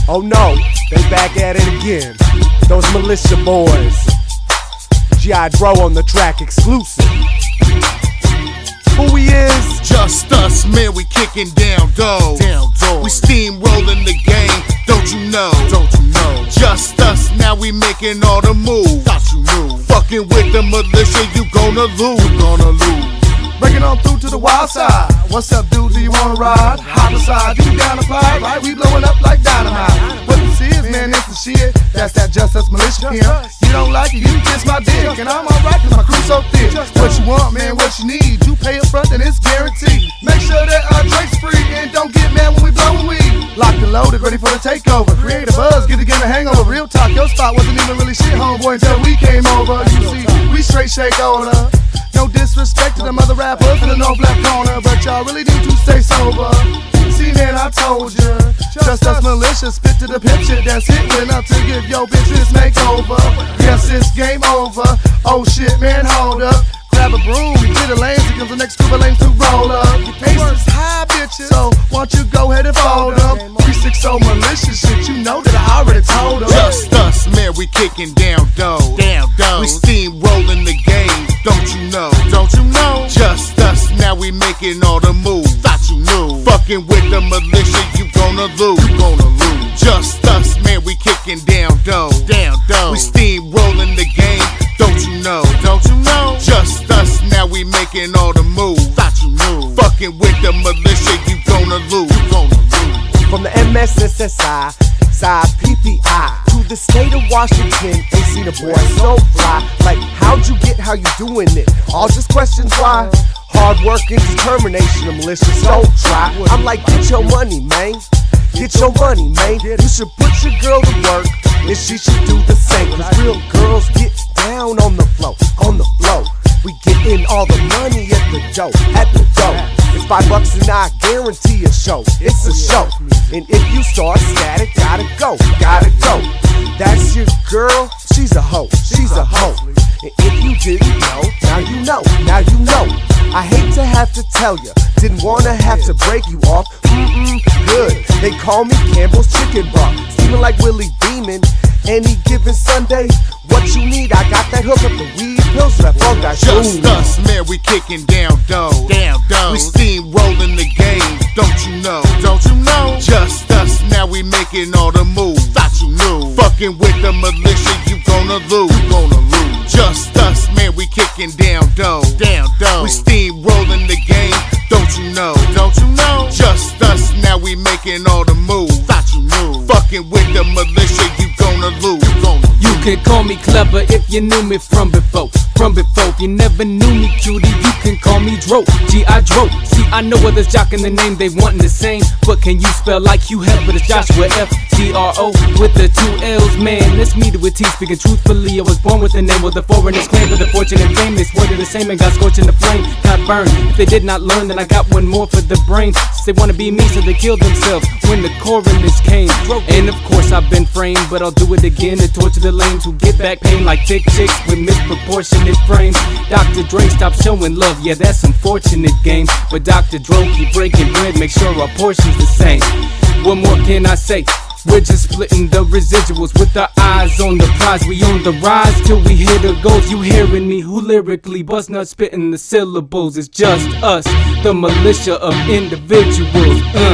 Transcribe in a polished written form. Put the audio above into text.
Oh no, they back at it again. Those militia boys. G.I. Dro on the track exclusive. Who we is? Just us, man, we kicking down doors. We steamrolling the game, don't you know? Just us, now we making all the moves. Thought you knew. Fucking with the militia, you gonna lose. Breaking on through to the wild side. What's up, dude? Do you wanna ride? Homicide, you down to fly, right? We blowing up like dynamite. What this is, man, it's the shit. That's that Just Us militia pimp. You don't like it, you can kiss my dick. And I'm alright, cause my crew's so thick. What you want, man, what you need. You pay up front, and it's guaranteed. Make sure that our drink's free, and don't get mad when we blowin' weed. Locked and loaded, ready for the takeover. Create a buzz, get the game a hangover. Real talk, your spot wasn't even really shit, homeboy, until we came over. You see, we straight shake on her. No disrespect to them other rappers in the north left corner, but y'all really need to stay sober. See, man, I told ya, Just Us militia spit to the pimp shit that's hitting up to give your bitch this makeover. Yes, it's game over. Oh shit, man, hold up. Grab a broom, clear the lanes, here comes the next group of lanes to roll up. Aces high, bitches, so why don't you go ahead and fold up. 360 militia shit, you know that I already told them. Just us, man, we kicking down doors. We steamrolling the game, don't you know? Just us, now we making all the moves. Thought you knew. Fucking with the militia, you gonna lose. Just us, man, we kicking down doors. We steamrolling the game, don't you know? Just us, now we making all the moves. Thought you knew. Fucking with the militia, you gonna lose. From the MSSSI, side PPI, to the state of Washington, ain't seen a boy so fly. Like, how'd you get how you doing it? All just questions why. Hard work and determination, the malicious don't try. I'm like, get your money, man. Get your money, man. You should put your girl to work, and she should do the same. Cause real girls get down on the flow. We getting all the money at the dough. It's $5 and I guarantee a show. It's a show. And if you start static, gotta go. That's your girl, she's a hoe. And if you didn't know, now you know. I hate to have to tell ya, didn't wanna have to break you off. Good. They call me Campbell's Chicken Broth. Steaming like Willie Beeman. Any given Sunday, what you need, I got that hook up, the weed pills, that funk I shoot. Just us, man, we kicking down doors. We steamrolling the game, don't you know? Just us, now we making all the moves. Thought you knew. Fucking with the militia, you gonna lose. Just us, man, we kicking down doors. We steamrolling the game, don't you know? Just us, now we making all the moves. Thought you knew. Fucking with the militia, you gonna lose. You can call me clever if you knew me from before. If you never knew me, cutie, you can call me Dro. G.I. Dro. See, I know others jocking the name, they wantin' the same. But can you spell like Hugh Hef, but it's Joshua F.D.R.O. with the 2 L's, man. Let's meet it with T. Speaking truthfully, I was born with the name of the foreigners claim for the fortune and fame. They swore to the same and got scorched in the flame, got burned. If they did not learn, then I got one more for the brain. They wanna be me, so they killed themselves when the coroners came. And of course I've been framed, but I'll do it again to torture the lames who get back pain like thick chicks with misproportionate frames. Dr. Dre stop showing love, yeah, that's unfortunate game. But Dr. Dro keep breaking bread, make sure our portion's the same. What more can I say? We're just splitting the residuals with our eyes on the prize. We on the rise till we hit the goals. You hearing me? Who lyrically bust nuts spitting the syllables? It's just us, the militia of individuals.